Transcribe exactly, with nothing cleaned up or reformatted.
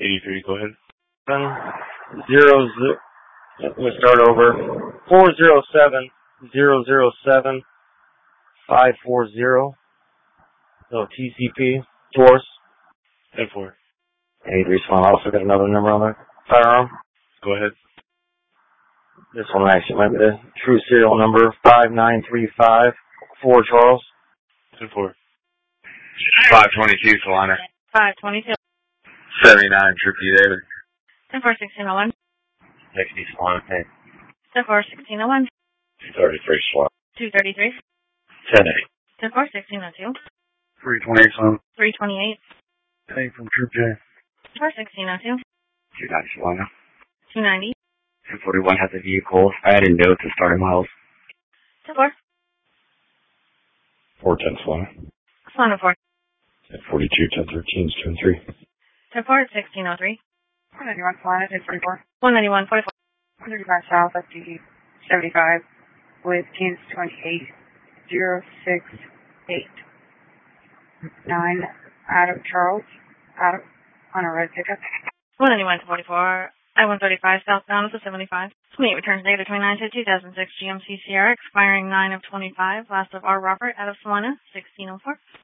eighty-three, go ahead. Zero, zero, we'll start over. four zero seven, zero zero seven, five four zero. So T C P, Force. ten four. eighty-three, so I also got another number on there. Firearm. Go ahead. This one actually might be the true serial number, five nine three five, four Charles. ten four. five twenty-two, Solana. five twenty-two. seventy-nine, True P. David. ten four, sixteen oh one. sixty, Solana. ten four, sixteen oh one. two thirty-three, Solana. two thirty-three. ten eight. ten four, sixteen oh two. three twenty-eight, Solana. three twenty-eight. ten from True J. ten four, sixteen oh two. two ninety, Solana. two ninety. ten forty-one has a vehicle. I added notes and starting miles. ten four. four ten, Solana. Solana four. ten forty-two, ten thirteen, two and three. ten four, sixteen oh three. one ninety-one, Solana, ten forty-four. one ninety-one, forty-four. one thirty-five South, F D seventy-five, with Teams twenty-eight, zero six eight. nine, Adam Charles, Adam, on a red pickup. one ninety-one, forty-four. I one thirty-five southbound to seventy-five. twenty-eight returns negative twenty-nine to two thousand six G M C Sierra, expiring nine of twenty-five. Last of R. Robert out of Solana, sixteen oh four.